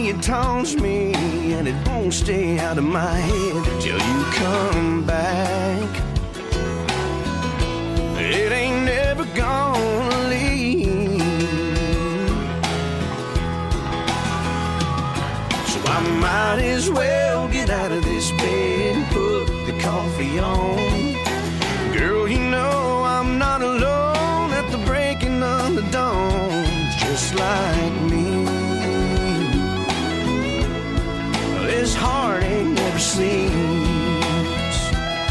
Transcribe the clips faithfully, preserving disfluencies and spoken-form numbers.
way it taunts me, and it won't stay out of my head till you come back. It ain't never gonna leave, so I might as well get out of this bed and put the coffee on. Girl, you know I'm not alone at the breaking of the dawn, just like me. This heartache never sleeps.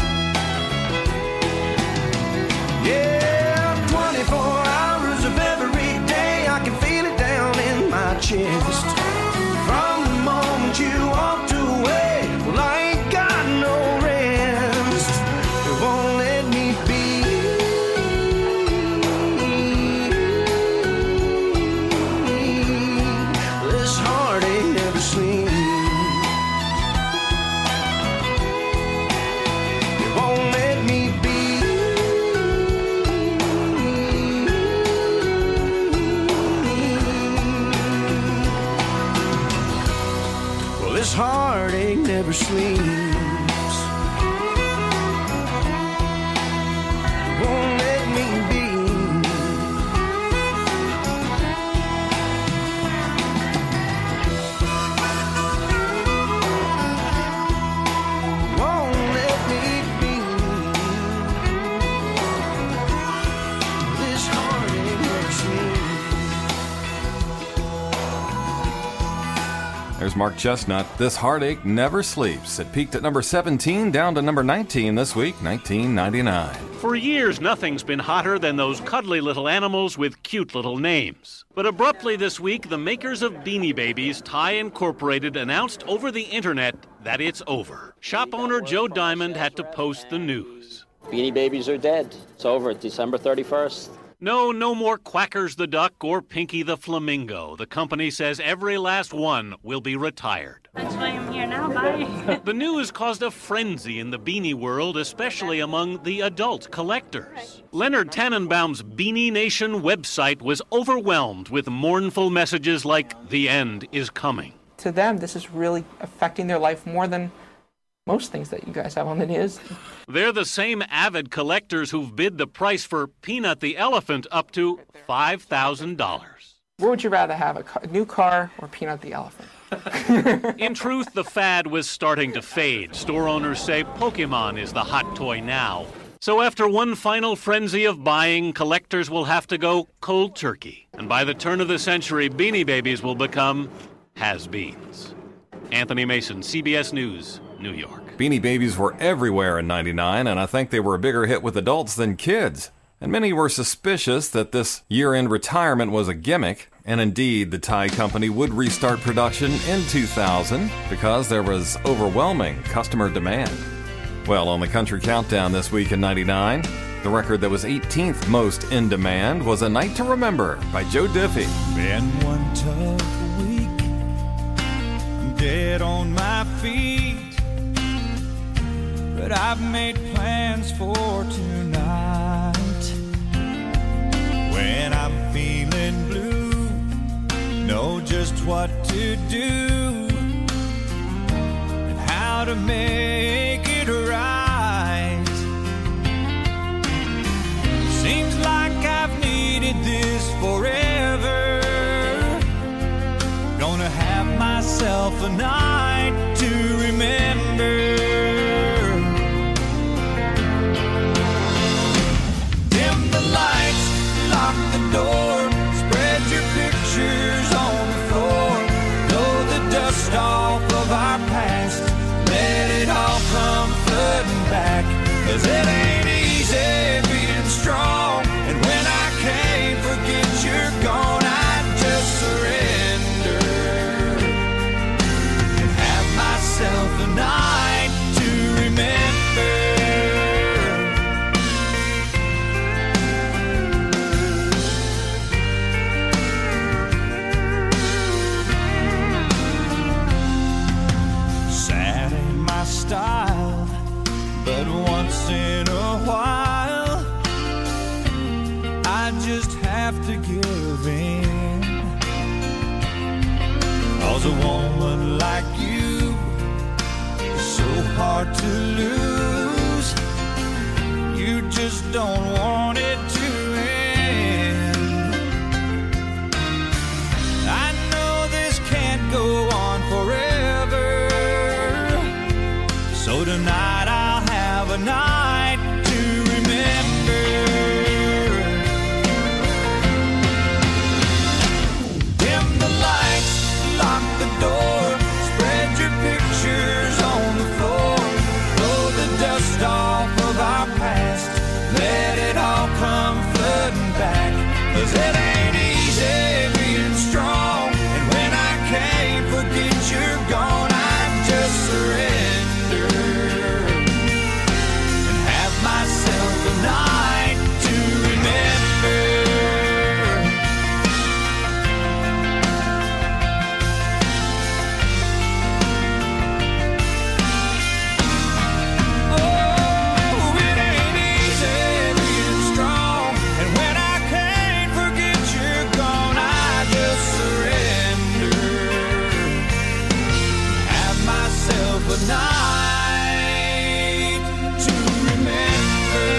Yeah, twenty-four hours of every day, I can feel it down in my chest. From the moment you walked away, well, I ain't got no rest. It won't let me be. This heartache never sleeps. This heartache never sleeps. Won't let me be. Won't let me be. This heartache never sleeps. There's Mark Chestnut. This heartache never sleeps. It peaked at number seventeen, down to number nineteen this week, nineteen ninety-nine. For years, nothing's been hotter than those cuddly little animals with cute little names. But abruptly this week, the makers of Beanie Babies, Thai Incorporated, announced over the internet that it's over. Shop owner Joe Diamond had to post the news. Beanie Babies are dead. It's over December thirty-first. No, no more Quackers the Duck or Pinky the Flamingo. The company says every last one will be retired. That's why I'm here now, bye. The news caused a frenzy in the beanie world, especially among the adult collectors. Leonard Tannenbaum's Beanie Nation website was overwhelmed with mournful messages like, "The end is coming." To them, this is really affecting their life more than most things that you guys have on the news. They're the same avid collectors who've bid the price for Peanut the Elephant up to five thousand dollars. What would you rather have, a, car, a new car or Peanut the Elephant? In truth, the fad was starting to fade. Store owners say Pokemon is the hot toy now. So after one final frenzy of buying, collectors will have to go cold turkey. And by the turn of the century, Beanie Babies will become has-beens. Anthony Mason, C B S News, New York. Beanie Babies were everywhere in ninety-nine, and I think they were a bigger hit with adults than kids. And many were suspicious that this year-end retirement was a gimmick. And indeed, the Thai company would restart production in two thousand because there was overwhelming customer demand. Well, on the Country Countdown this week in ninety-nine, the record that was eighteenth most in demand was A Night to Remember by Joe Diffie. Been one tough week, I'm dead on my feet, but I've made plans for tonight. When I'm feeling blue, know just what to do and how to make it right. Seems like I've needed this forever. Gonna have myself a night to remember. Dim the lights, lock the door, spread your pictures on the floor, blow the dust off of our past, let it all come flooding back, 'cause it ain't easy being strong, and when I can't forget you're gone, I just surrender and have myself a night to remember. Sad ain't my style, but once in a 'cause a woman like you is so hard to lose. You just don't want it to end. I know this can't go on forever, so tonight I'll have a night to remember. Dim the lights, lock the door, spread your pictures on the floor, blow the dust off of our past, let it all come flooding back, 'cause it ain't easy being strong, and when I can't forget you're gone, I just surrender and have myself a night to remember. Oh, it ain't easy being strong, and when I can't forget you're gone, I just surrender, have myself a night to remember.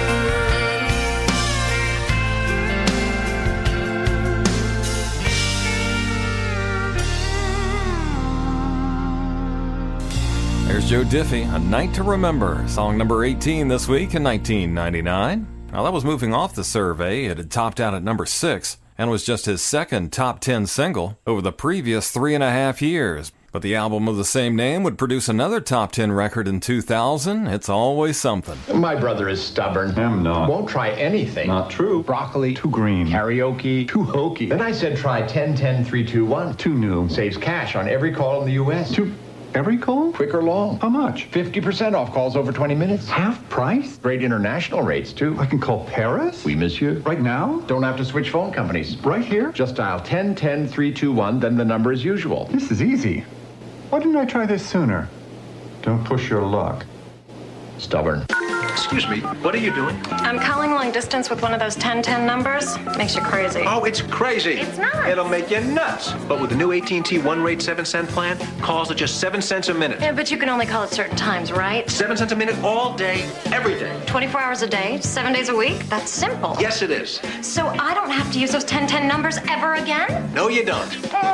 There's Joe Diffie, A Night to Remember, song number eighteen this week in nineteen ninety-nine. Now that was moving off the survey. It had topped out at number six and was just his second top ten single over the previous three and a half years. But the album of the same name would produce another top ten record in two thousand. It's always something. My brother is stubborn. I'm not. Won't try anything. Not true. Broccoli. Too green. Karaoke. Too hokey. Then I said try ten ten three two one. Too new. Saves cash on every call in the U S. Too... Every call? Quick or long. How much? fifty percent off calls over twenty minutes. Half price? Great international rates, too. I can call Paris? Oui, monsieur. Right now? Don't have to switch phone companies. Right here? Just dial ten ten three two one, then the number as usual. This is easy. Why didn't I try this sooner? Don't push your luck. Stubborn. Excuse me, what are you doing? I'm calling long distance with one of those ten ten numbers. Makes you crazy. Oh, it's crazy. It's not. It'll make you nuts. But with the new A T and T one rate seven cent plan, calls are just seven cents a minute. Yeah, but you can only call at certain times, right? Seven cents a minute all day, every day. twenty-four hours a day, seven days a week? That's simple. Yes, it is. So I don't have to use those ten ten numbers ever again? No, you don't.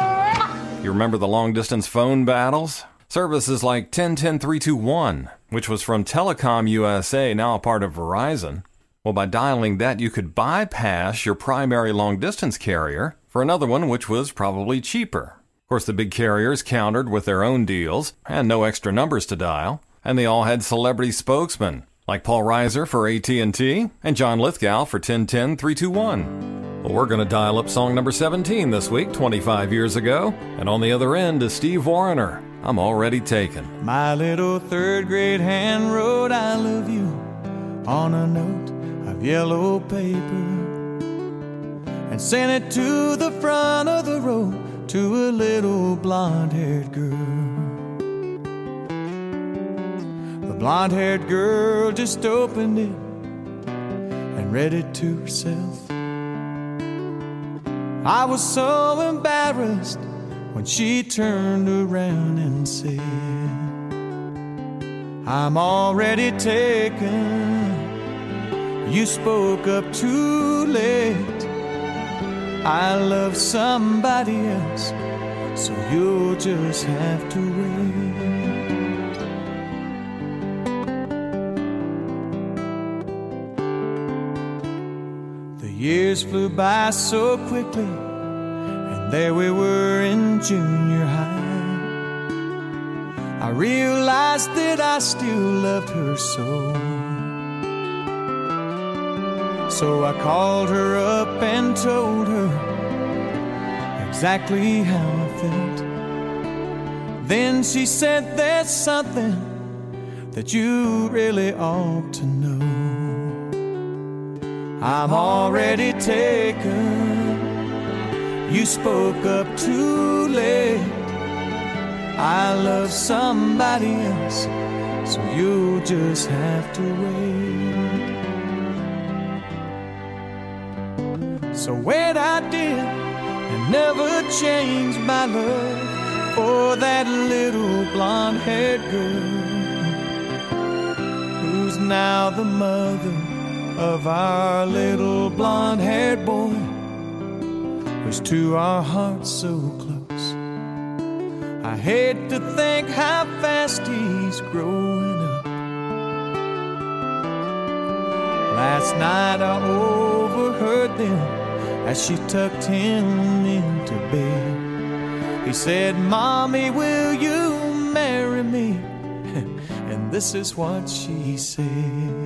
You remember the long-distance phone battles? Services like ten ten three two one, which was from Telecom U S A, now a part of Verizon. Well, by dialing that, you could bypass your primary long-distance carrier for another one which was probably cheaper. Of course, the big carriers countered with their own deals and no extra numbers to dial, and they all had celebrity spokesmen like Paul Reiser for A T and T and John Lithgow for ten ten three two one. Well, we're going to dial up song number seventeen this week, twenty-five years ago, and on the other end is Steve Wariner. I'm already taken. My little third grade hand wrote I love you on a note of yellow paper and sent it to the front of the row to a little blonde-haired girl. The blonde-haired girl just opened it and read it to herself. I was so embarrassed when she turned around and said, I'm already taken. You spoke up too late. I love somebody else, so you'll just have to wait. The years flew by so quickly, there we were in junior high. I realized that I still loved her so. So I called her up and told her exactly how I felt. Then she said, there's something that you really ought to know. I'm already taken. You spoke up too late. I love somebody else, so you'll just have to wait. So wait I did, and never changed my love for that little blonde-haired girl who's now the mother of our little blonde-haired boy, who's to our hearts so close. I hate to think how fast he's growing up. Last night I overheard them as she tucked him into bed. He said, "Mommy, will you marry me?" And this is what she said: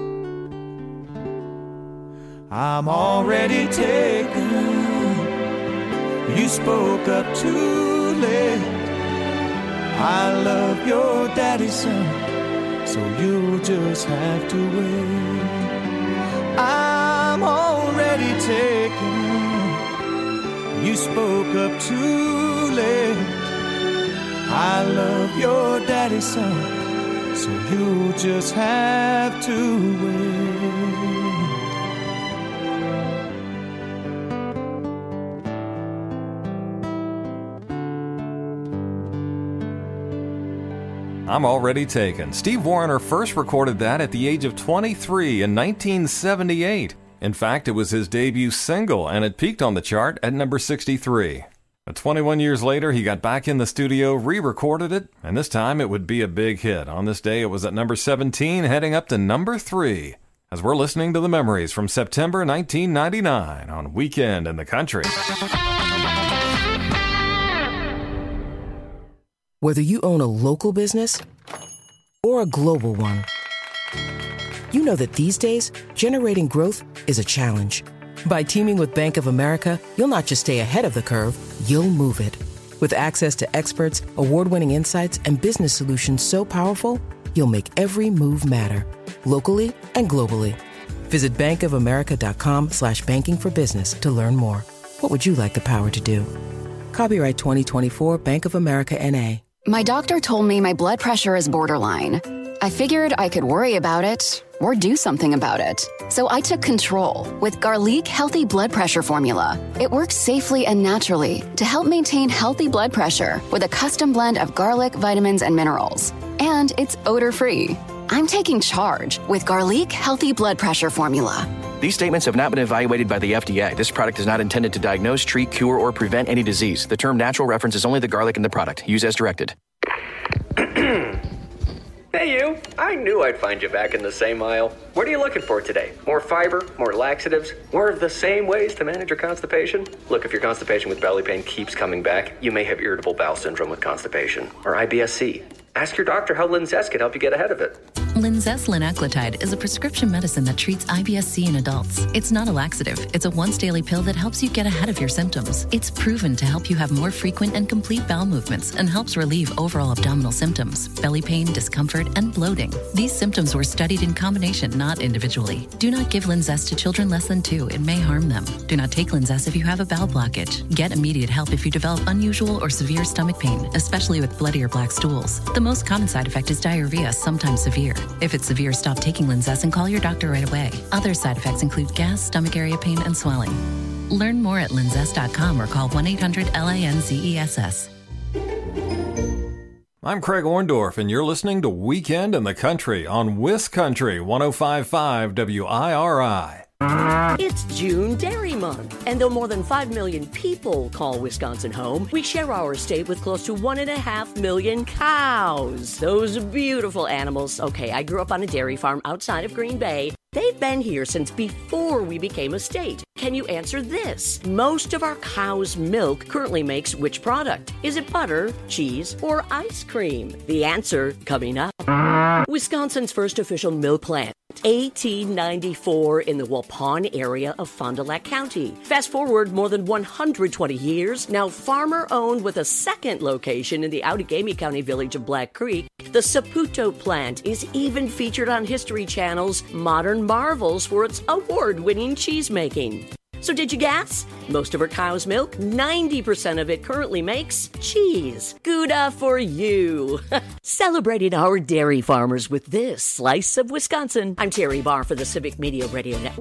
"I'm already taken. You spoke up too late. I love your daddy, son, so you'll just have to wait. I'm already taken. You spoke up too late. I love your daddy, son, so you'll just have to wait." I'm Already Taken. Steve Wariner first recorded that at the age of twenty-three in nineteen seventy-eight. In fact, it was his debut single, and it peaked on the chart at number sixty-three. But twenty-one years later, he got back in the studio, re-recorded it, and this time it would be a big hit. On this day, it was at number seventeen, heading up to number three, as we're listening to the memories from September nineteen ninety-nine on Weekend in the Country. Whether you own a local business or a global one, you know that these days, generating growth is a challenge. By teaming with Bank of America, you'll not just stay ahead of the curve, you'll move it. With access to experts, award-winning insights, and business solutions so powerful, you'll make every move matter, locally and globally. Visit bankofamerica.com slash banking for business to learn more. What would you like the power to do? Copyright twenty twenty-four Bank of America N A. My doctor told me my blood pressure is borderline. I figured I could worry about it or do something about it. So I took control with Garlic Healthy Blood Pressure Formula. It works safely and naturally to help maintain healthy blood pressure with a custom blend of garlic, vitamins, and minerals. And it's odor-free. I'm taking charge with Garlic Healthy Blood Pressure Formula. These statements have not been evaluated by the F D A. This product is not intended to diagnose, treat, cure, or prevent any disease. The term natural references only the garlic in the product. Use as directed. Hey you, I knew I'd find you back in the same aisle. What are you looking for today? More fiber, more laxatives, more of the same ways to manage your constipation? Look, if your constipation with belly pain keeps coming back, you may have irritable bowel syndrome with constipation, or I B S C. Ask your doctor how Linzess can help you get ahead of it. Linzess linaclotide is a prescription medicine that treats I B S C in adults. It's not a laxative. It's a once-daily pill that helps you get ahead of your symptoms. It's proven to help you have more frequent and complete bowel movements and helps relieve overall abdominal symptoms, belly pain, discomfort, and bloating. These symptoms were studied in combination, not individually. Do not give Linzess to children less than two. It may harm them. Do not take Linzess if you have a bowel blockage. Get immediate help if you develop unusual or severe stomach pain, especially with bloody or black stools. The most common side effect is diarrhea, sometimes severe. If it's severe, stop taking Linzess and call your doctor right away. Other side effects include gas, stomach area pain, and swelling. Learn more at linzess dot com or call one eight hundred L I N Z E S S. I'm Craig Orndorff, and you're listening to Weekend in the Country on Wis Country one oh five point five W I R I. It's June Dairy Month, and though more than five million people call Wisconsin home, we share our state with close to one and a half million cows. Those beautiful animals. Okay, I grew up on a dairy farm outside of Green Bay. They've been here since before we became a state. Can you answer this? Most of our cow's milk currently makes which product? Is it butter, cheese, or ice cream? The answer coming up. Wisconsin's first official milk plant, eighteen ninety-four, in the Waupun area of Fond du Lac County. Fast forward more than one hundred twenty years, now farmer-owned with a second location in the Outagamie County village of Black Creek. The Saputo plant is even featured on History Channel's Modern Marvels for its award-winning cheese making. So did you guess? Most of our cow's milk, ninety percent of it currently makes cheese. Gouda for you. Celebrating our dairy farmers with this slice of Wisconsin. I'm Terry Barr for the Civic Media Radio Network.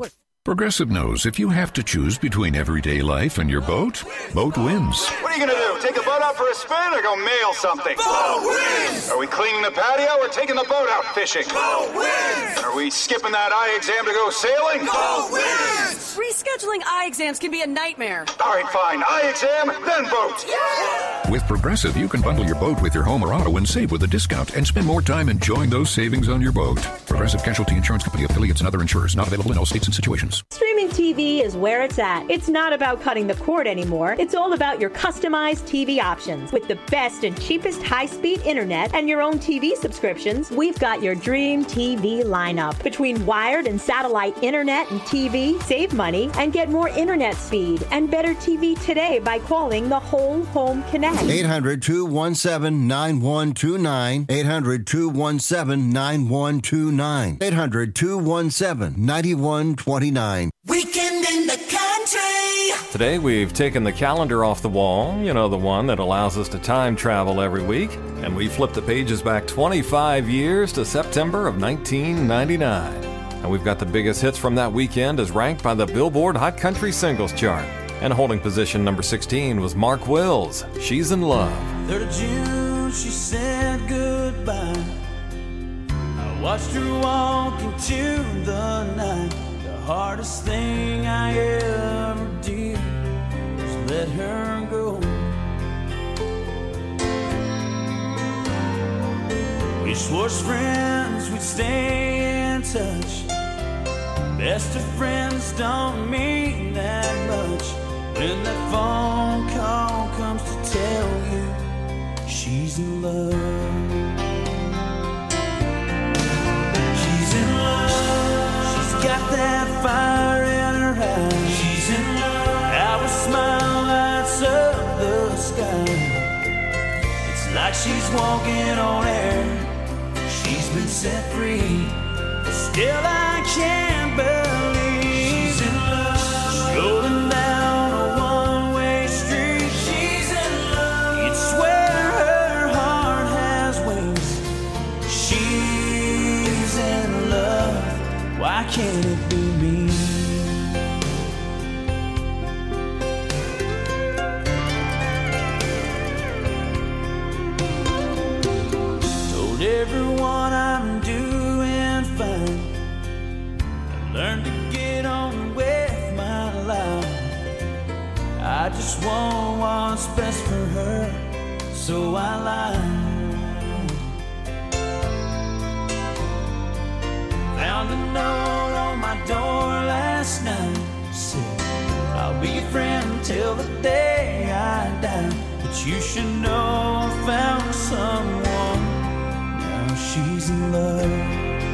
Progressive knows if you have to choose between everyday life and your boat, boat wins. What are you going to do? Take a boat out for a spin or go mail something? Boat wins! Are we cleaning the patio or taking the boat out fishing? Boat wins! Are we skipping that eye exam to go sailing? Boat wins! Rescheduling eye exams can be a nightmare. All right, fine. Eye exam, then boat. Yeah! With Progressive, you can bundle your boat with your home or auto and save with a discount and spend more time enjoying those savings on your boat. Progressive Casualty Insurance Company, affiliates, and other insurers. Not available in all states and situations. Streaming T V is where it's at. It's not about cutting the cord anymore. It's all about your customized T V options. With the best and cheapest high-speed internet and your own T V subscriptions, we've got your dream T V lineup. Between wired and satellite internet and T V, save money and get more internet speed and better T V today by calling the Whole Home Connect. eight hundred, two one seven, nine one two nine. eight hundred, two one seven, nine one two nine. eight hundred, two one seven, nine one two nine. Weekend in the country. Today we've taken the calendar off the wall, you know, the one that allows us to time travel every week, and we flipped the pages back twenty-five years to September of nineteen ninety-nine. And we've got the biggest hits from that weekend as ranked by the Billboard Hot Country Singles Chart. And holding position number sixteen was Mark Wills, She's in Love. third of June, she said goodbye. I watched her walk into the night. The hardest thing I ever did was let her go. We swore as friends we'd stay in touch. Best of friends don't mean that much when that phone call comes to tell you she's in love. She's in love. She's got that fire in her eyes. She's in love. Our smile lights up the sky. It's like she's walking on air. She's been set free. Still I can't believe she's in love. She's rolling down a one-way street. She's in love. You'd swear her heart has wings. She's in love. Why can't it be me? Told everyone I'm doing fine. I learned to get on with my life. I just want what's best for her, so I lied. Found a note on my door last night. Said, I'll be your friend till the day I die. But you should know I found someone. Now she's in love.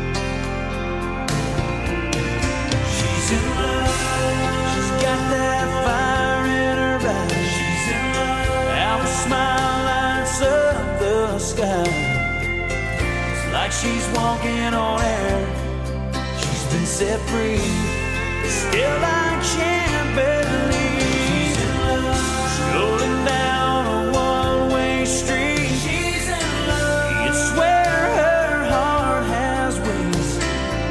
She's in love. She's got that fire in her eyes. She's in love. Our smile lights up the sky. It's like she's walking on air. She's been set free. Still I can't believe she's in love. She's rolling down a one-way street. She's in love. You'd swear her heart has wings.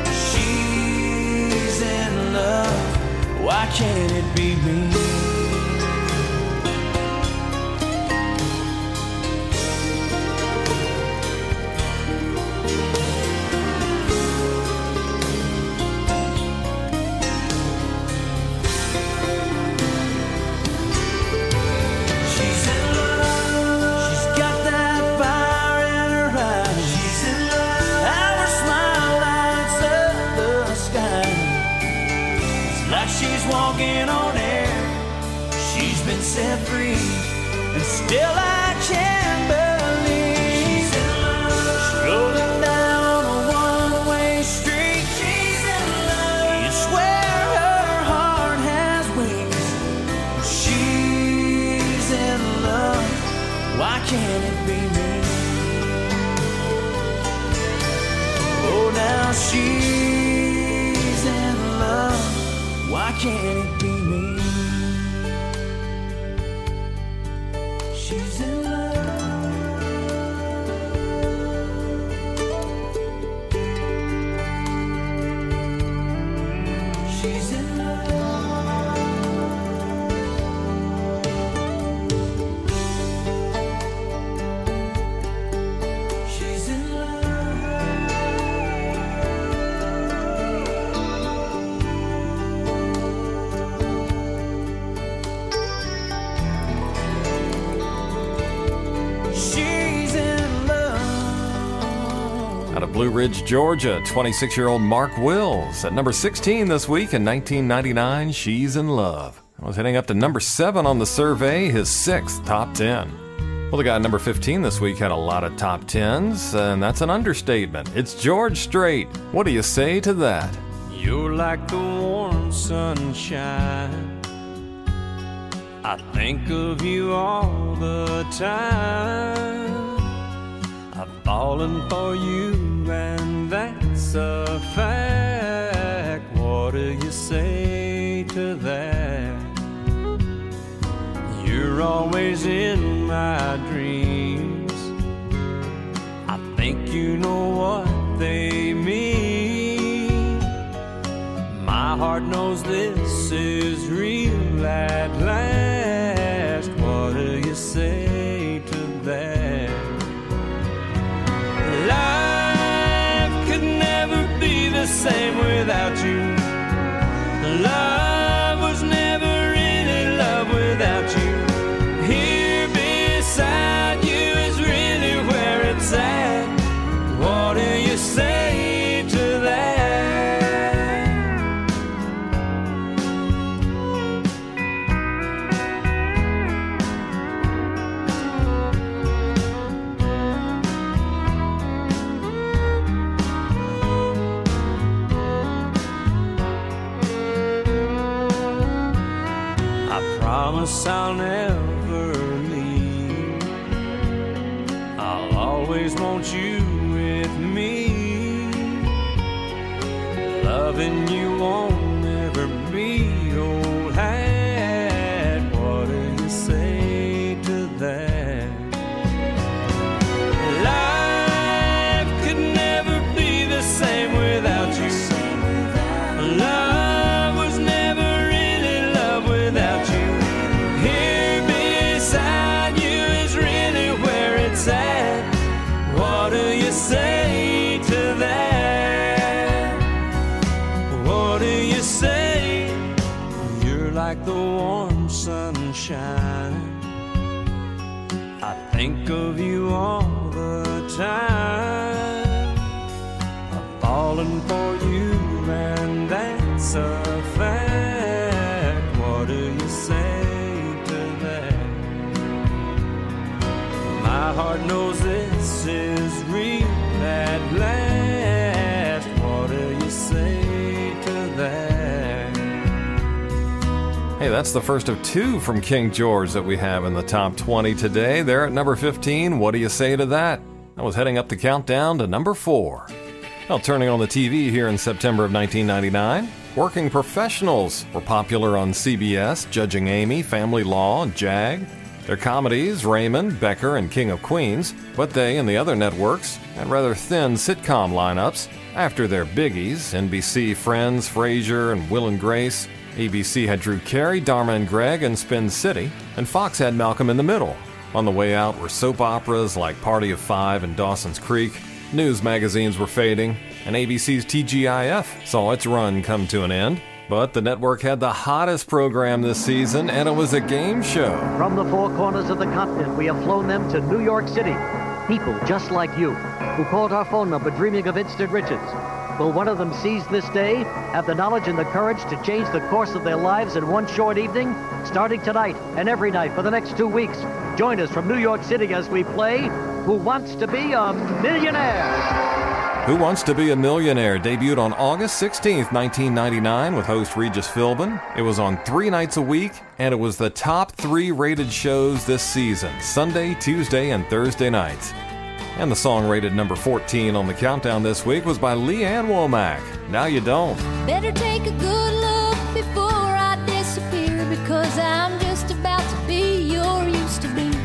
She's in love. Why can't it be me? She's in love. She's got that fire in her eyes. She's in love. Our smile lights up the sky. It's like she's walking on air. She's been set free, and still I can't believe she's in love. She's rolling down a one-way street. She's in love. You swear her heart has wings. She's in love. Why can't it be me? Oh, now she's in love. Why can't it be me? She's in love. She's in love. she's in love. Out of Blue Ridge, Georgia, twenty-six-year-old Mark Wills. At number sixteen this week in nineteen ninety-nine, She's in Love. I was heading up to number seven on the survey, his sixth top ten. Well, the guy at number fifteen this week had a lot of top tens, and that's an understatement. It's George Strait. What do you say to that? You're like the warm sunshine. I think of you all the time. I've fallen for you, and that's a fact. What do you say to that? You're always in my dreams. I think you know what they mean. My heart knows this is real at last. What do you say to that? Life could never be the same without you. Love was never really love without you. Here beside you is really where it's at. What do you say to that? I promise I'll never leave. I'll always want you with me. Loving you won't ever be old hat. What do you say to that? Life could never be the same without you. Love was never really love without you. Here beside you is really where it's at. What do you say to that? What do you say? You're like the warm sunshine. I think of you all the time. I've fallen for you, and that's a fact. What do you say to that? My heart knows this is real at last. What do you say to that? Hey, that's the first of two from King George that we have in the top twenty today. They're at number fifteen. What do you say to that? I was heading up the countdown to number four. Well, turning on the T V here in September of nineteen ninety-nine, Working Professionals were popular on C B S, Judging Amy, Family Law, and JAG. Their comedies, Raymond, Becker, and King of Queens, but they and the other networks had rather thin sitcom lineups. After their biggies, N B C Friends, Frasier, and Will and Grace, A B C had Drew Carey, Dharma and Greg, and Spin City, and Fox had Malcolm in the Middle. On the way out were soap operas like Party of Five and Dawson's Creek. News magazines were fading, and A B C's T G I F saw its run come to an end. But the network had the hottest program this season, and it was a game show. From the four corners of the continent, we have flown them to New York City. People just like you, who called our phone number dreaming of instant riches. Will one of them seize this day, have the knowledge and the courage to change the course of their lives in one short evening? Starting tonight and every night for the next two weeks, join us from New York City as we play Who Wants to Be a Millionaire? Who Wants to Be a Millionaire debuted on August sixteenth, nineteen ninety-nine with host Regis Philbin. It was on three nights a week, and it was the top three rated shows this season, Sunday, Tuesday, and Thursday nights. And the song rated number fourteen on the countdown this week was by Lee Ann Womack, Now You Don't. Better take a good look before I disappear, because I'm just about to be your used to be.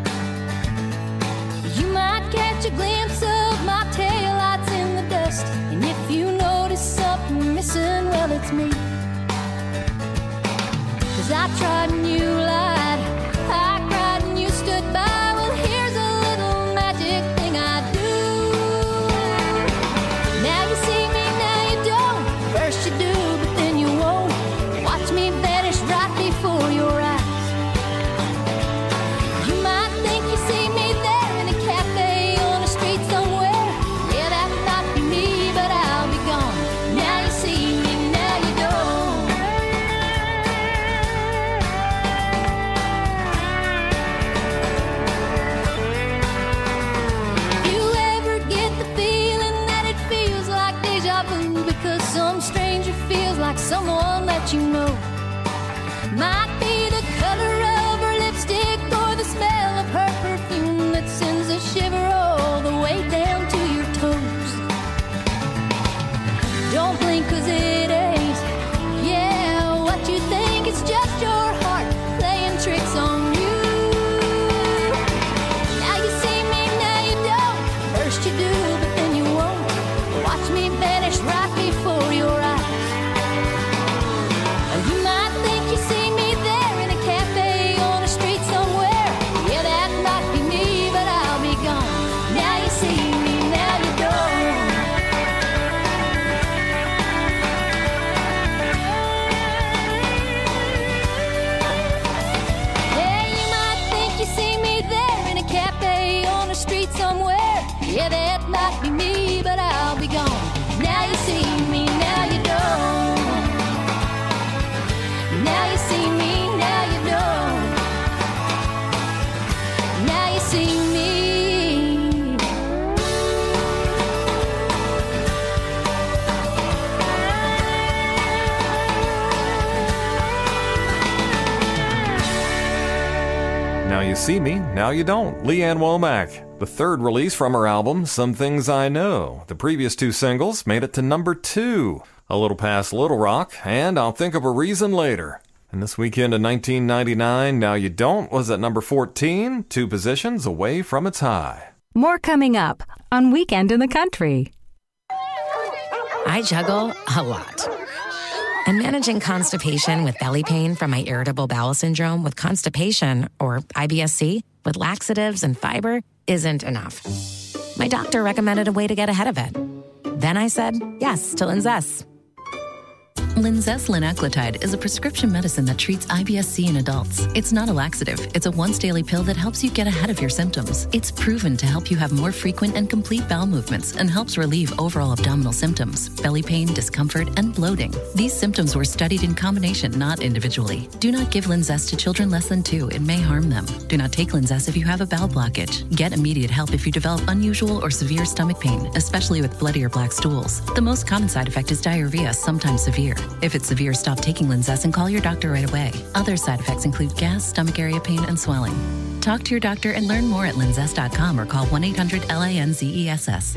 You might catch a glimpse of my taillights in the dust, and if you notice something missing, well, it's me. Cause I tried and you lied, I cried and you stood by. Well, here's a little magic thing I do. Now you see me, now you don't. First you do, but then you won't. Watch me vanish right before your eyes. You might think you see me there, what you know. Might be the color of her lipstick or the smell of her perfume that sends a shiver all the way down to your toes. Don't blink 'cause it ain't, yeah, what you think. It's just your heart playing tricks on you. Now you see me, now you don't. First you do, but then you won't. Watch me vanish right before your eyes. You might think you see me there in a cafe on a street somewhere. Yeah, that might be me, but I'll be gone. Now you see me, now you don't. Yeah, you might think you see me there in a cafe on a street somewhere. Yeah, that might be me, but I'll be gone. Now you see me, now you don't. Now you see me, now you don't. Now you see me. Now You See Me, Now You Don't, Leanne Womack. The third release from her album, Some Things I Know. The previous two singles made it to number two. A Little Past Little Rock, and I'll Think of a Reason Later. And this weekend in nineteen ninety-nine, Now You Don't was at number fourteen, two positions away from its high. More coming up on Weekend in the Country. I juggle a lot. And managing constipation with belly pain from my irritable bowel syndrome with constipation, or I B S C, with laxatives and fiber isn't enough. My doctor recommended a way to get ahead of it. Then I said yes to Linzess. Linzess linaclotide is a prescription medicine that treats I B S C in adults. It's not a laxative. It's a once-daily pill that helps you get ahead of your symptoms. It's proven to help you have more frequent and complete bowel movements and helps relieve overall abdominal symptoms, belly pain, discomfort, and bloating. These symptoms were studied in combination, not individually. Do not give Linzess to children less than two. It may harm them. Do not take Linzess if you have a bowel blockage. Get immediate help if you develop unusual or severe stomach pain, especially with bloody or black stools. The most common side effect is diarrhea, sometimes severe. If it's severe, stop taking Linzess and call your doctor right away. Other side effects include gas, stomach area pain, and swelling. Talk to your doctor and learn more at linzess dot com or call one eight hundred L I N Z E S S.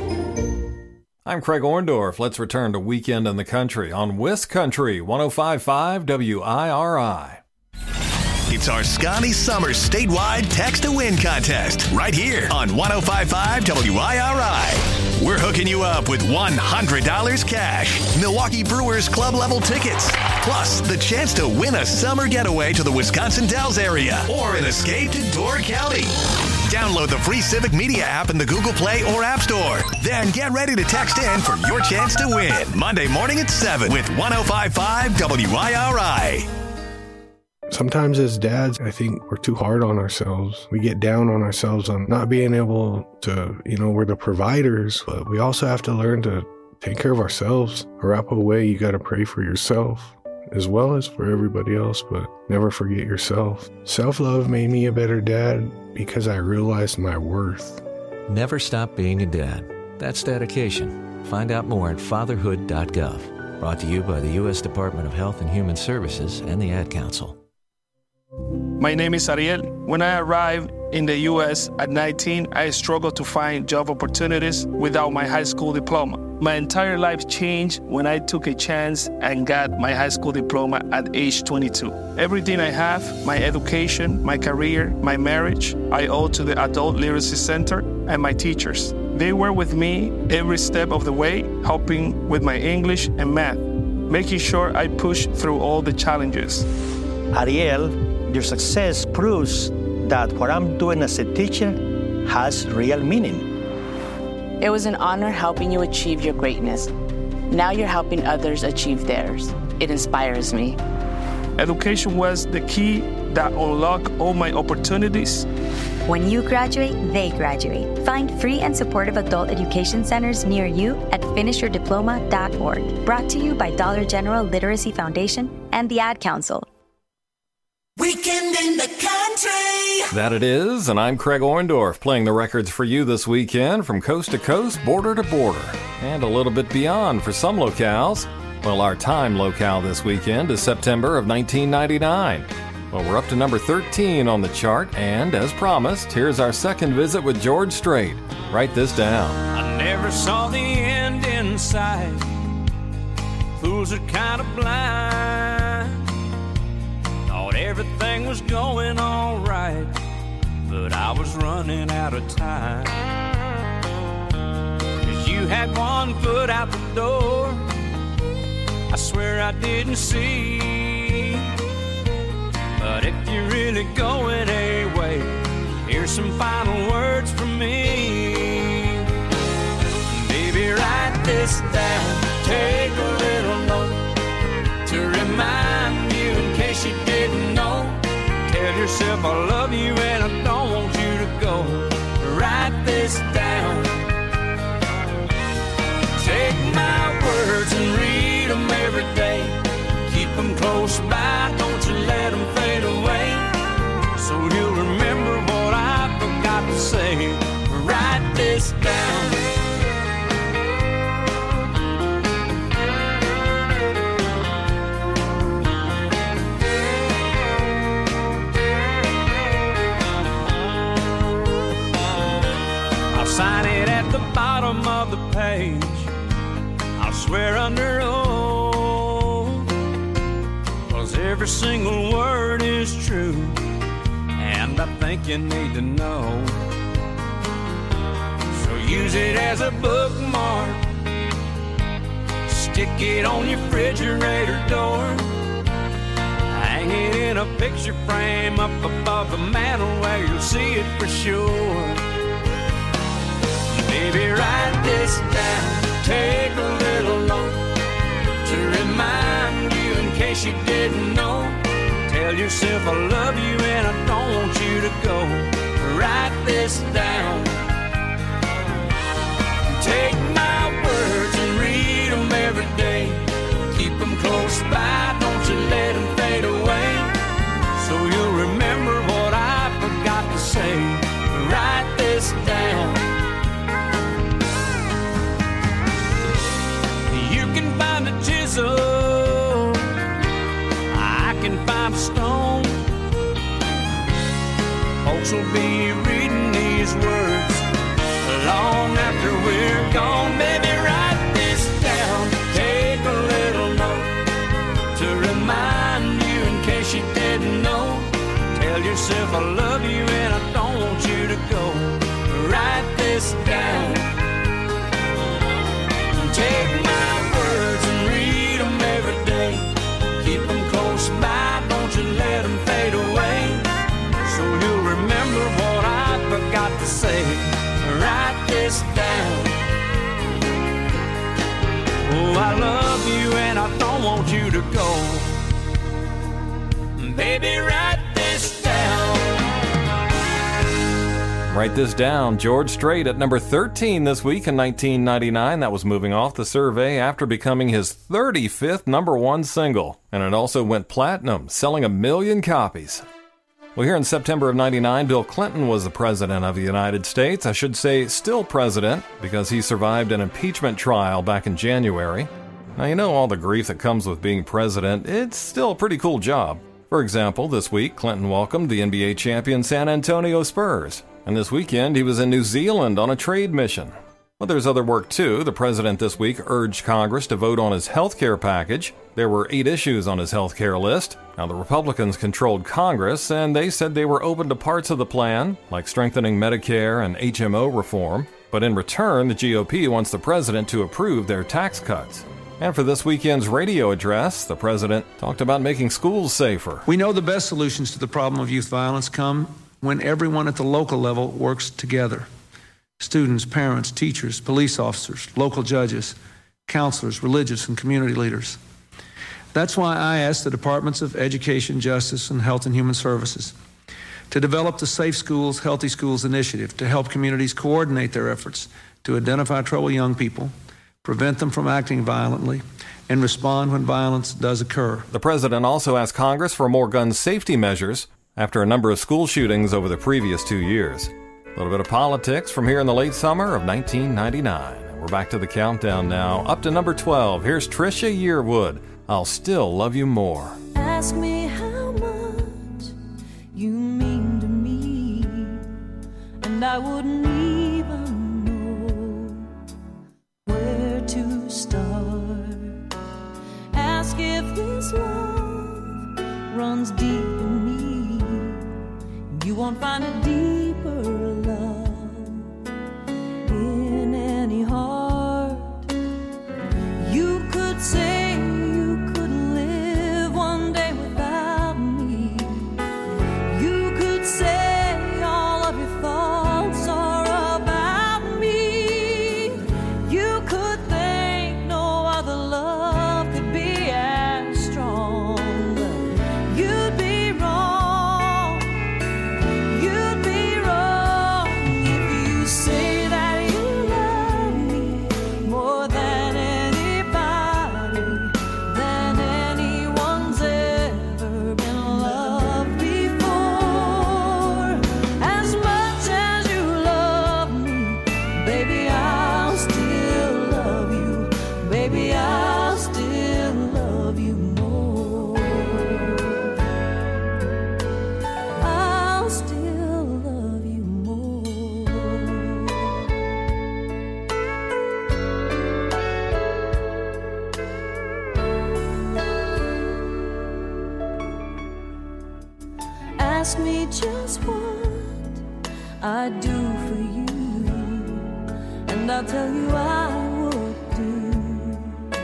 I'm Craig Orndorff. Let's return to Weekend in the Country on Wisc Country, one oh five point five W I R I. It's our Scotty Summers statewide text to win contest right here on one oh five point five W I R I. We're hooking you up with one hundred dollars cash, Milwaukee Brewers club level tickets, plus the chance to win a summer getaway to the Wisconsin Dells area or an escape to Door County. Download the free Civic Media app in the Google Play or App Store. Then get ready to text in for your chance to win Monday morning at seven with one oh five point five W I R I. Sometimes as dads, I think we're too hard on ourselves. We get down on ourselves on not being able to, you know, we're the providers, but we also have to learn to take care of ourselves. Arapaho way, you got to pray for yourself as well as for everybody else, but never forget yourself. Self-love made me a better dad because I realized my worth. Never stop being a dad. That's dedication. Find out more at fatherhood dot gov. Brought to you by the U S Department of Health and Human Services and the Ad Council. My name is Ariel. When I arrived in the U S at nineteen, I struggled to find job opportunities without my high school diploma. My entire life changed when I took a chance and got my high school diploma at age twenty-two. Everything I have, my education, my career, my marriage, I owe to the Adult Literacy Center and my teachers. They were with me every step of the way, helping with my English and math, making sure I push through all the challenges. Ariel, your success proves that what I'm doing as a teacher has real meaning. It was an honor helping you achieve your greatness. Now you're helping others achieve theirs. It inspires me. Education was the key that unlocked all my opportunities. When you graduate, they graduate. Find free and supportive adult education centers near you at finish your diploma dot org. Brought to you by Dollar General Literacy Foundation and the Ad Council. Weekend in the Country. That it is, and I'm Craig Orndorff, playing the records for you this weekend from coast to coast, border to border, and a little bit beyond for some locales. Well, our time locale this weekend is September of nineteen ninety-nine. Well, we're up to number thirteen on the chart, and as promised, here's our second visit with George Strait. Write this down. I never saw the end in sight. Fools are kind of blind. Thought everything was going all right, but I was running out of time. 'Cause you had one foot out the door, I swear I didn't see. But if you're really going away, here's some final words from me. Baby, write this down, take a little note to remind you in case you didn't know. Tell yourself I love you and I don't want you to go. Write this down. Take my words and read them every day. Keep them close by, don't you let them fade away. So you'll remember what I forgot to say. Write this down. I'll sign it at the bottom of the page. I'll swear under oath, 'cause every single word is true, and I think you need to know. So use it as a bookmark, stick it on your refrigerator door, hang it in a picture frame up above the mantel where you'll see it for sure. Baby, write this down, take a little note to remind you in case you didn't know. Tell yourself I love you and I don't want you to go. Write this down. Take my words and read them every day. Keep them close by, don't you let them fade away. So you'll remember what I forgot to say. Write this down. You can find a chisel, I can find a stone. Folks will be reading these words long after we're gone. Baby, write this down, take a little note to remind you in case you didn't know. Tell yourself I love you and I don't want you to go. Write this down. Take my words and read them every day. Keep them close by, don't you let them fade away. So you'll remember what I forgot to say. Write this down. Oh, I love you and I don't want you to go. Baby, write this down. Write this down. George Strait at number thirteen this week in nineteen ninety-nine. That was moving off the survey after becoming his thirty-fifth number one single. And it also went platinum, selling a million copies. Well, here in September of ninety-nine, Bill Clinton was the president of the United States. I should say still president, because he survived an impeachment trial back in January. Now, you know all the grief that comes with being president. It's still a pretty cool job. For example, this week, Clinton welcomed the N B A champion San Antonio Spurs. And this weekend, he was in New Zealand on a trade mission. Well, there's other work too. The president this week urged Congress to vote on his health care package. There were eight issues on his health care list. Now, the Republicans controlled Congress, and they said they were open to parts of the plan, like strengthening Medicare and H M O reform. But in return, the G O P wants the president to approve their tax cuts. And for this weekend's radio address, the president talked about making schools safer. We know the best solutions to the problem of youth violence come when everyone at the local level works together. Students, parents, teachers, police officers, local judges, counselors, religious and community leaders. That's why I asked the Departments of Education, Justice, and Health and Human Services to develop the Safe Schools, Healthy Schools initiative to help communities coordinate their efforts to identify troubled young people, prevent them from acting violently, and respond when violence does occur. The president also asked Congress for more gun safety measures after a number of school shootings over the previous two years. A little bit of politics from here in the late summer of nineteen ninety-nine. We're back to the countdown now. Up to number twelve. Here's Trisha Yearwood. I'll Still Love You More. Ask me how much you mean to me, and I wouldn't even know where to start. Ask if this love runs deep in me. You won't find a deeper love in any heart. You could say ask me just what I do for you, and I'll tell you I would do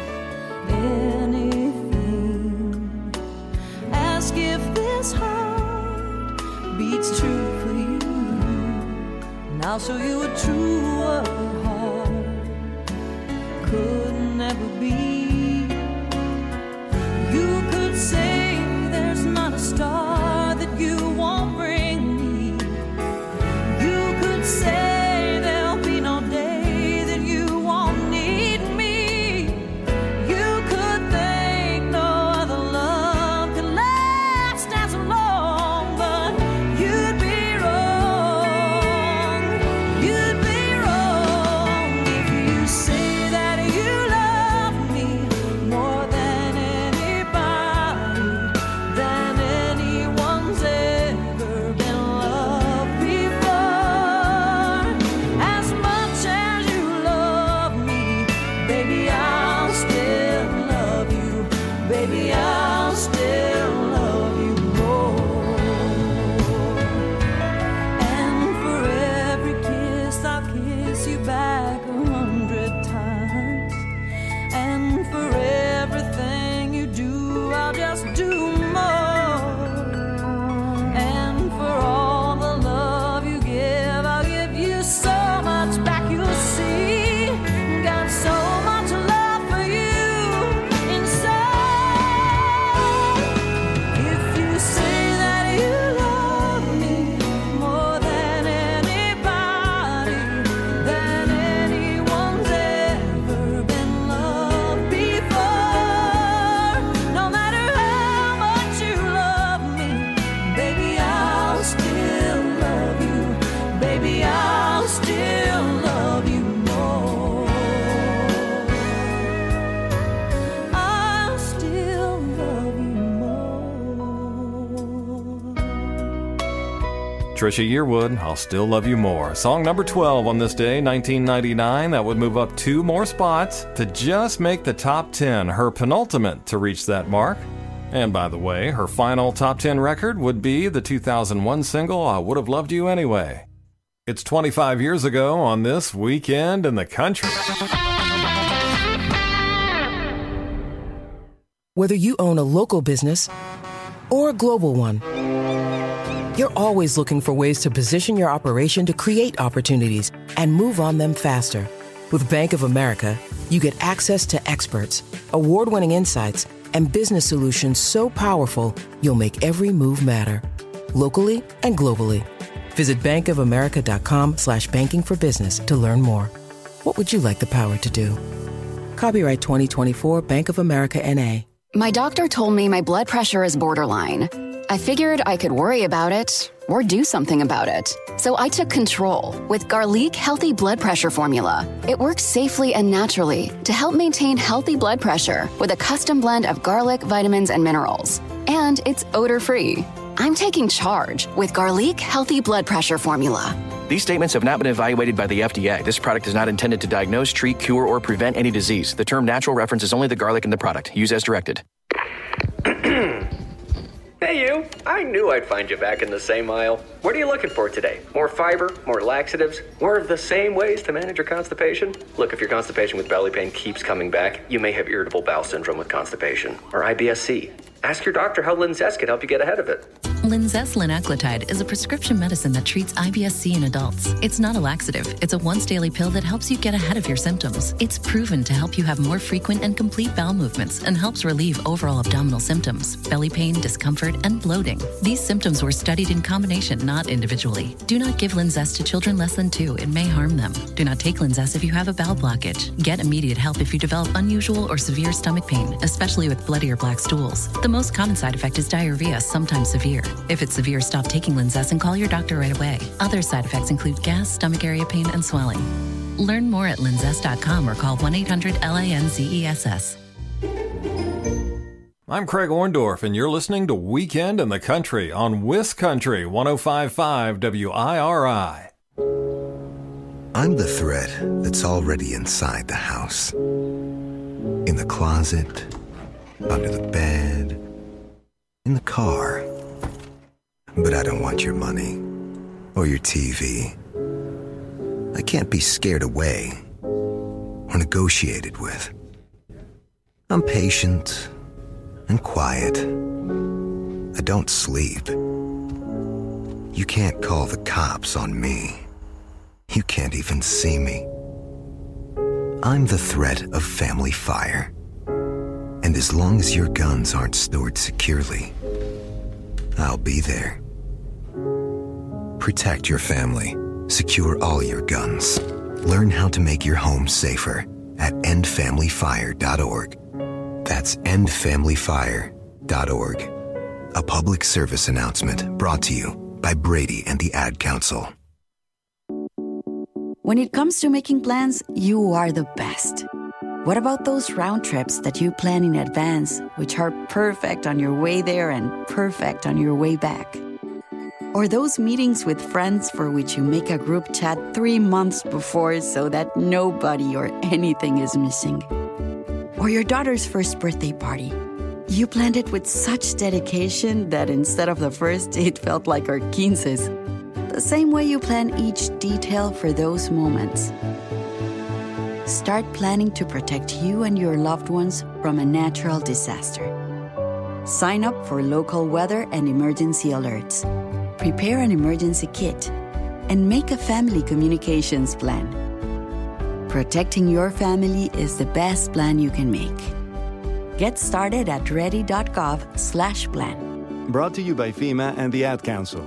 anything. Ask if this heart beats true for you, and I'll show you a truer heart could never be. You could say there's not a star that you won't bring me. You could say there'll be no day that you won't need me. You could think no other love could last as long, but you'd be wrong. You'd be wrong if you say that you love me more than anybody, than anyone's ever been loved before. As much as you love me, baby, I'll still love you. Baby, I'll still love you more. And for every kiss, I'll kiss you back a hundred times. And for everything you do, I'll just do more. And for all the love you give, I'll give you so much back, you'll see. Got so much love for you inside. If you say that you love me more than anybody, than anyone's ever been loved before, no matter how much you love me, baby, I'll still love you. Baby, I'll still love you more. I'll still love you more. Trisha Yearwood, I'll Still Love You More. Song number twelve on this day, nineteen ninety-nine. That would move up two more spots to just make the top ten, her penultimate to reach that mark. And by the way, her final top ten record would be the two thousand one single, I Would Have Loved You Anyway. It's twenty-five years ago on this Weekend in the Country. Whether you own a local business or a global one, you're always looking for ways to position your operation to create opportunities and move on them faster. With Bank of America, you get access to experts, award-winning insights, and business solutions so powerful you'll make every move matter, locally and globally. Visit bankofamerica.com slash banking for business to learn more. What would you like the power to do? Copyright twenty twenty-four Bank of America N A. My doctor told me my blood pressure is borderline. I figured I could worry about it or do something about it. So I took control with Garlic Healthy Blood Pressure Formula. It works safely and naturally to help maintain healthy blood pressure with a custom blend of garlic, vitamins, and minerals. And it's odor-free. I'm taking charge with Garlic Healthy Blood Pressure Formula. These statements have not been evaluated by the F D A. This product is not intended to diagnose, treat, cure, or prevent any disease. The term natural references only the garlic in the product. Use as directed. Hey you, I knew I'd find you back in the same aisle. What are you looking for today? More fiber, more laxatives, more of the same ways to manage your constipation? Look, if your constipation with belly pain keeps coming back, you may have irritable bowel syndrome with constipation, or I B S C. Ask your doctor how Linzess can help you get ahead of it. Linzess linaclotide is a prescription medicine that treats I B S C in adults. It's not a laxative. It's a once-daily pill that helps you get ahead of your symptoms. It's proven to help you have more frequent and complete bowel movements and helps relieve overall abdominal symptoms, belly pain, discomfort, and bloating. These symptoms were studied in combination, not individually. Do not give Linzess to children less than two. It may harm them. Do not take Linzess if you have a bowel blockage. Get immediate help if you develop unusual or severe stomach pain, especially with bloody or black stools. The most common side effect is diarrhea, sometimes severe. If it's severe, stop taking Linzess and call your doctor right away. Other side effects include gas, stomach area pain, and swelling. Learn more at linzess dot com or call one eight hundred L A N Z E S S. I'm Craig Orndorff, and you're listening to Weekend in the Country on WisCountry one oh five point five W I R I. I'm the thread that's already inside the house. In the closet, under the bed, in the car. But I don't want your money or your T V. I can't be scared away or negotiated with. I'm patient and quiet. I don't sleep. You can't call the cops on me. You can't even see me. I'm the threat of family fire. And as long as your guns aren't stored securely, I'll be there. Protect your family. Secure all your guns. Learn how to make your home safer at end family fire dot org. That's end family fire dot org. A public service announcement brought to you by Brady and the Ad Council. When it comes to making plans, you are the best. What about those round trips that you plan in advance, which are perfect on your way there and perfect on your way back? Or those meetings with friends for which you make a group chat three months before so that nobody or anything is missing? Or your daughter's first birthday party. You planned it with such dedication that instead of the first, it felt like our quinces. The same way you plan each detail for those moments. Start planning to protect you and your loved ones from a natural disaster. Sign up for local weather and emergency alerts. Prepare an emergency kit. And make a family communications plan. Protecting your family is the best plan you can make. Get started at ready.gov slash plan. Brought to you by FEMA and the Ad Council.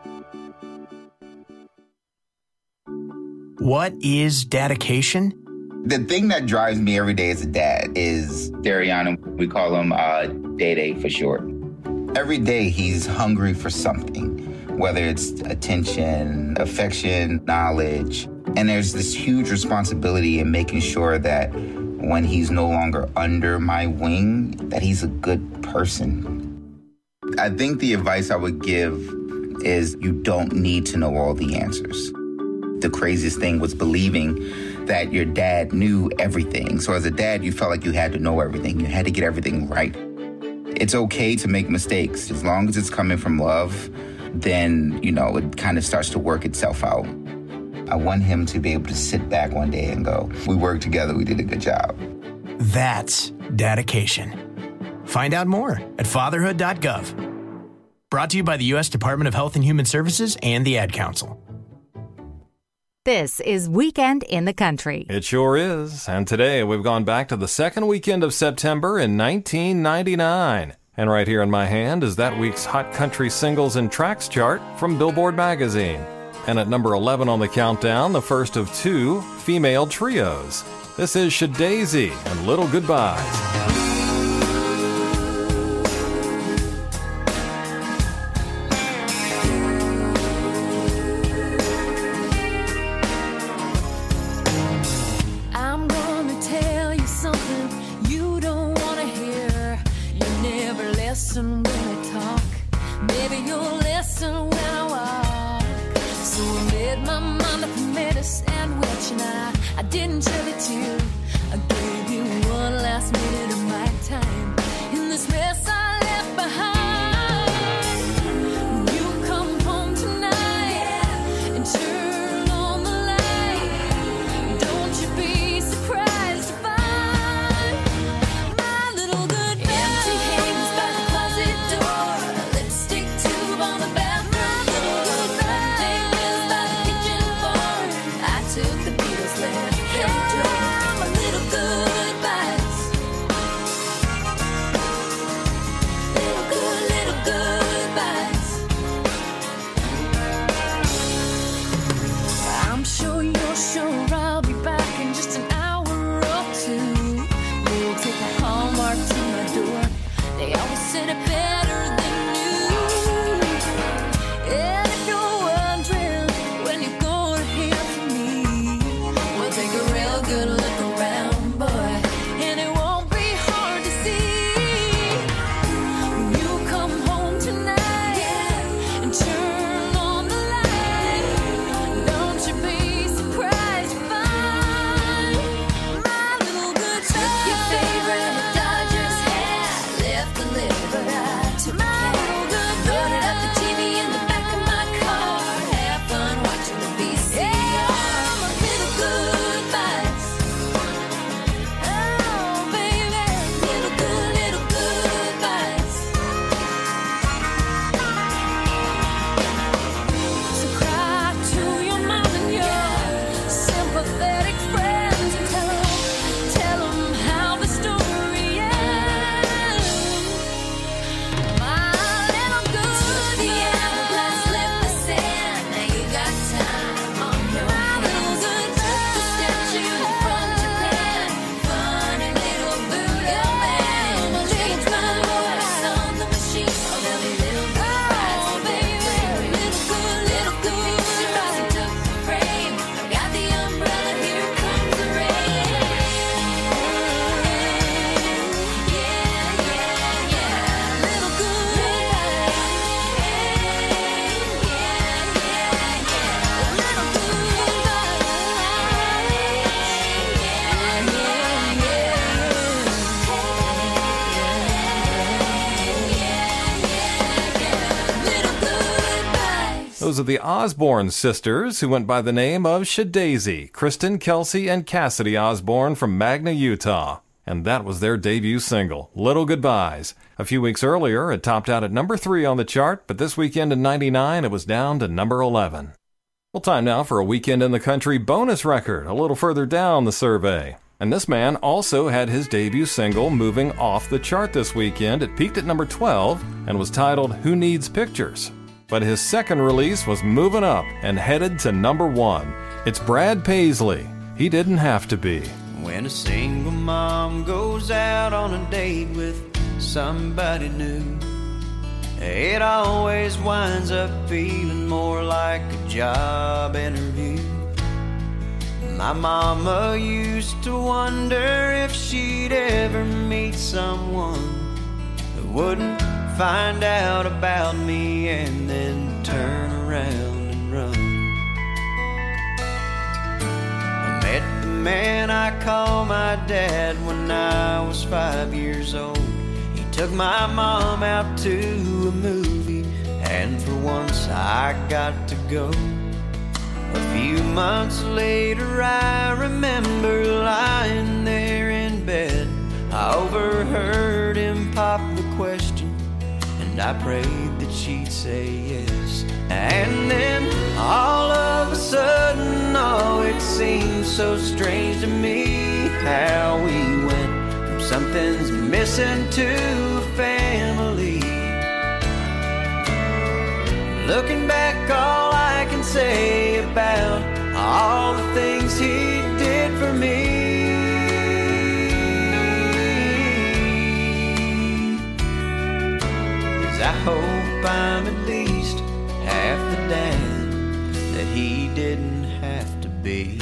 What is dedication? The thing that drives me every day as a dad is Dariana. We call him uh, Day-Day for short. Every day he's hungry for something, whether it's attention, affection, knowledge. And there's this huge responsibility in making sure that when he's no longer under my wing, that he's a good person. I think the advice I would give is you don't need to know all the answers. The craziest thing was believing that your dad knew everything. So as a dad, you felt like you had to know everything. You had to get everything right. It's okay to make mistakes. As long as it's coming from love, then, you know, it kind of starts to work itself out. I want him to be able to sit back one day and go, we worked together, we did a good job. That's dedication. Find out more at fatherhood dot gov. Brought to you by the U S Department of Health and Human Services and the Ad Council. This is Weekend in the Country. It sure is. And today we've gone back to the second weekend of September in nineteen ninety-nine. And right here in my hand is that week's Hot Country Singles and Tracks chart from Billboard magazine. And at number eleven on the countdown, the first of two female trios. This is Shadazy and Little Goodbyes. took the Beatles left him to my little goodbyes. Little good, little goodbyes. I'm sure you're sure I'll be back in just an hour or two. You'll take a Hallmark to my door. They always said it better than you. And if you're wondering when you're gonna hear from me, we'll take a real good look around, boy, and it won't be hard to see. When you come home tonight and turn on the light, don't you be surprised to find my little good took your favorite Dodgers hat, left the litter, but I took my little good loaded up the T V in the back of my car, have fun watching the V C R. My little goodbyes. Oh, baby, little good, little goodbyes. So cry to your mom and your sympathetic friends and tell 'em, tell 'em how the story ends. My little good, the hourglass left the sand. Now you got time on your hands. Took the statue from Japan, funny little Buddha man. Changed my voice on the machine. Oh, there'll be little goodbyes, baby. Little good, little good. Pictures he took the frame. I've got the umbrella, here comes the rain. Yeah, yeah, yeah. Little goodbyes. Little goodbyes. Those are the Osborne sisters, who went by the name of Shadazy, Kristen, Kelsey, and Cassidy Osborne from Magna, Utah. And that was their debut single, Little Goodbyes. A few weeks earlier, it topped out at number three on the chart, but this weekend in ninety-nine, it was down to number eleven. Well, time now for a Weekend in the Country bonus record, a little further down the survey. And this man also had his debut single moving off the chart this weekend. It peaked at number twelve and was titled Who Needs Pictures? But his second release was moving up and headed to number one. It's Brad Paisley, He Didn't Have to Be. When a single mom goes out on a date with somebody new, it always winds up feeling more like a job interview. My mama used to wonder if she'd ever meet someone that wouldn't find out about me and then turn around and run. I met the man I call my dad when I was five years old. He took my mom out to a movie, and for once I got to go. A few months later I remember lying there in bed. I overheard him pop the question, and I prayed that she'd say yes. And then all of a sudden, oh, it seemed so strange to me how we went from something's missing to a family. Looking back, all I can say about all the things he did for me is I hope I'm at least half the dad that he didn't have to be.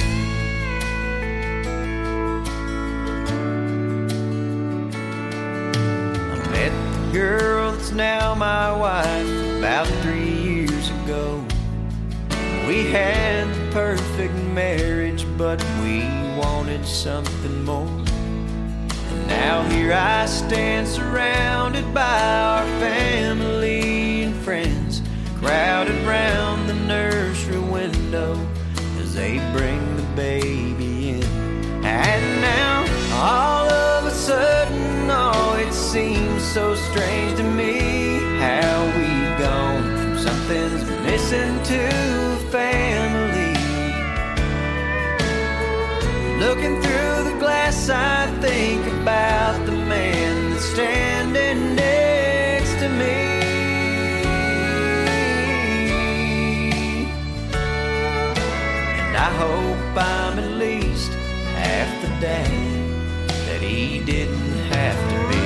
I met the girl that's now my wife about three years ago. We had the perfect marriage, but we wanted something more. And now here I stand surrounded by our family and friends, crowded round the nursery window as they bring the baby in. And now all of a sudden, oh, it seems so strange to me how we've gone from something's missing to family. Looking through the glass, I think about the man that's standing next to me. And I hope I'm at least half the dad that he didn't have to be.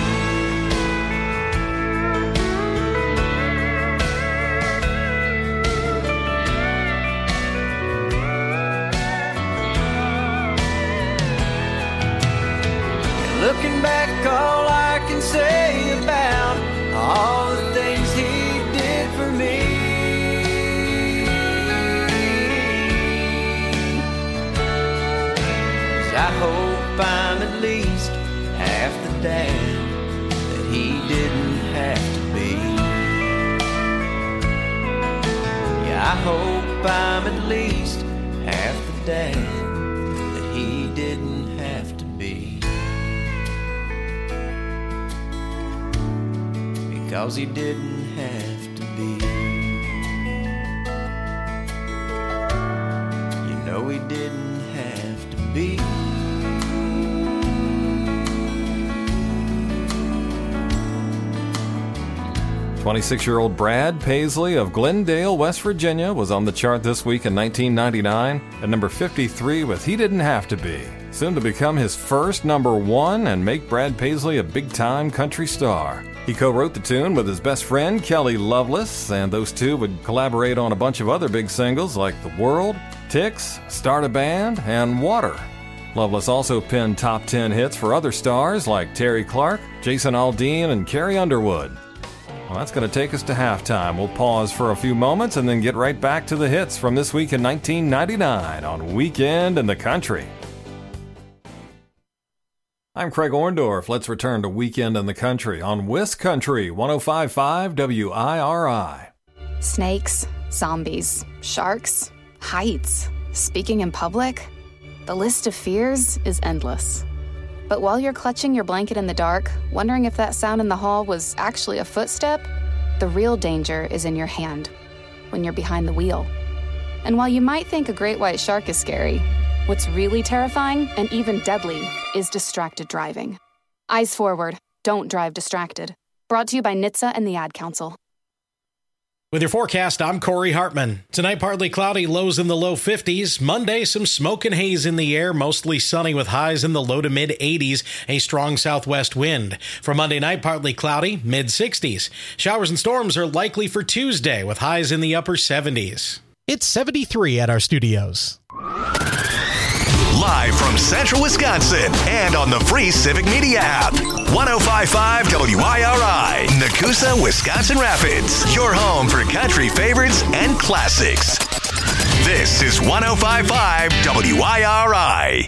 Looking back, all I can say about all the things he did for me is I hope I'm at least half the dad that he didn't have to be. Yeah, I hope I'm at least half the dad that he didn't have to be. Because he didn't have to be. You know he didn't have to be. twenty-six-year-old Brad Paisley of Glendale, West Virginia, was on the chart this week in nineteen ninety-nine at number fifty-three with He Didn't Have to Be, soon to become his first number one and make Brad Paisley a big-time country star. He co-wrote the tune with his best friend, Kelly Loveless, and those two would collaborate on a bunch of other big singles like The World, Tix, Start a Band, and Water. Loveless also penned top ten hits for other stars like Terry Clark, Jason Aldean, and Carrie Underwood. Well, that's going to take us to halftime. We'll pause for a few moments and then get right back to the hits from this week in nineteen ninety-nine on Weekend in the Country. I'm Craig Orndorff. Let's return to Weekend in the Country on Wisk Country one oh five point five W I R I. Snakes, zombies, sharks, heights, speaking in public. The list of fears is endless. But while you're clutching your blanket in the dark, wondering if that sound in the hall was actually a footstep, the real danger is in your hand, when you're behind the wheel. And while you might think a great white shark is scary, what's really terrifying and even deadly is distracted driving. Eyes forward, don't drive distracted. Brought to you by N H T S A and the Ad Council. With your forecast, I'm Corey Hartman. Tonight, partly cloudy, lows in the low fifties. Monday, some smoke and haze in the air, mostly sunny with highs in the low to mid eighties, a strong southwest wind. For Monday night, partly cloudy, mid sixties. Showers and storms are likely for Tuesday with highs in the upper seventies. It's seventy-three at our studios. Live from Central Wisconsin and on the free Civic Media app. one oh five point five W I R I, Nakusa, Wisconsin Rapids. Your home for country favorites and classics. This is one oh five point five W I R I.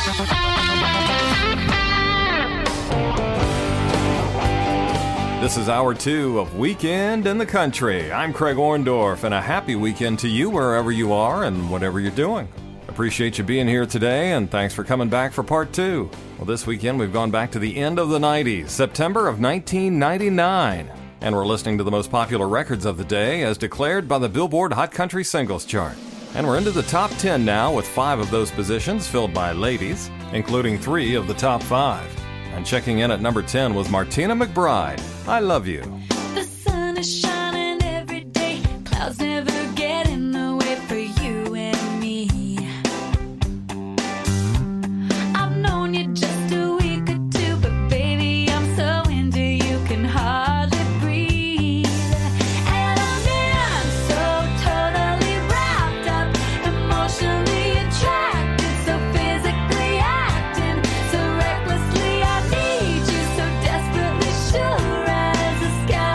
This is hour two of Weekend in the Country. I'm Craig Orndorff, and a happy weekend to you wherever you are and whatever you're doing. Appreciate you being here today, and thanks for coming back for part two. Well, this weekend we've gone back to the end of the nineties, September of nineteen ninety-nine, and we're listening to the most popular records of the day as declared by the Billboard Hot Country Singles Chart. And we're into the top ten now with five of those positions filled by ladies, including three of the top five. And checking in at number ten was Martina McBride, I Love You. The sun is shining every day, clouds never get in the way for you and me. I've known you just a week or two, but baby, I'm so into you, can hardly breathe. And I'm in so totally wrapped up, emotionally attracted, so physically acting, so recklessly I need you, so desperately sure as the sky.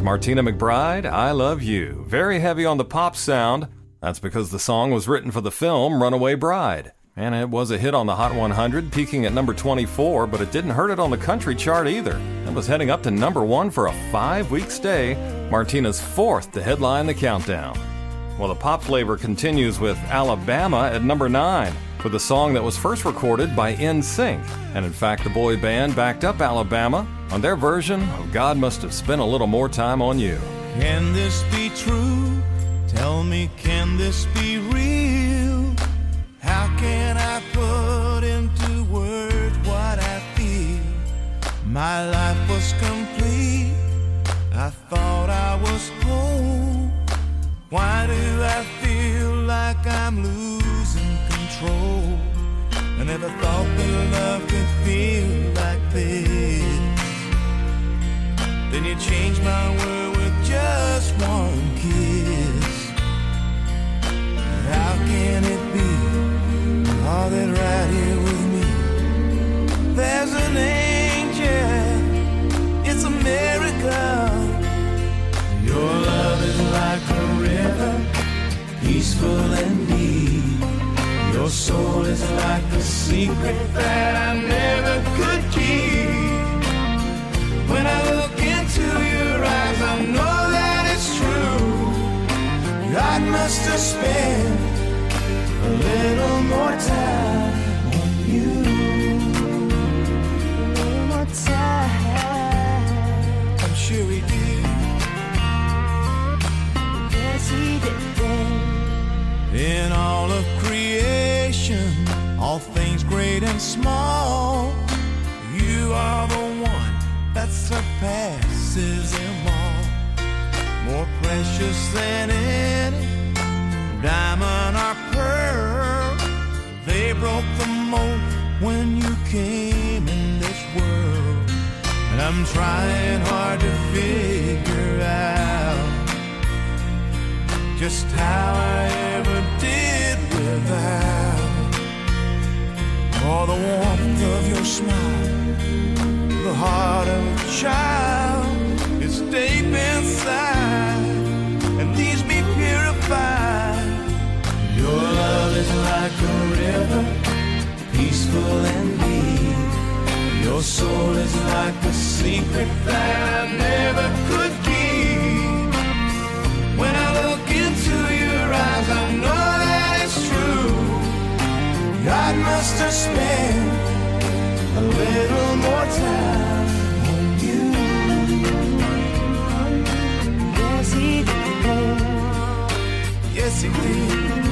Martina McBride, I Love You. Very heavy on the pop sound. That's because the song was written for the film Runaway Bride. And it was a hit on the Hot one hundred, peaking at number twenty-four, but it didn't hurt it on the country chart either. It was heading up to number one for a five-week stay, Martina's fourth to headline the countdown. Well, the pop flavor continues with Alabama at number nine, with a song that was first recorded by N Sync. And in fact, the boy band backed up Alabama on their version of God Must Have Spent a Little More Time on You. Can this be true? Tell me, can this be real? How can I put into words what I feel? My life was complete. I thought I was whole. Why do I feel like I'm losing control? I never thought that love could feel like this. Then you changed my world with just one kiss. How can it be all that right here with me? There's an angel, it's a miracle. Your love is like a river, peaceful and deep. Your soul is like a secret that I never could keep. When I look into your eyes, I know that it's true. God must have spent a little more time on you. A little more time. I'm sure he did. Yes, he did. In all of creation, all things great and small, you are the one that surpasses them all. More precious than any diamond or pearl. They broke the mold when you came in this world. And I'm trying hard to figure out just how I ever did without all the warmth of your smile, the heart of a child. It's deep inside and leaves me purified. Your love is like a river, peaceful and deep. Your soul is like a secret that I never could keep. When I look into your eyes, I know that it's true. God must have spent a little more time on you. Yes, he did. Yes, he did.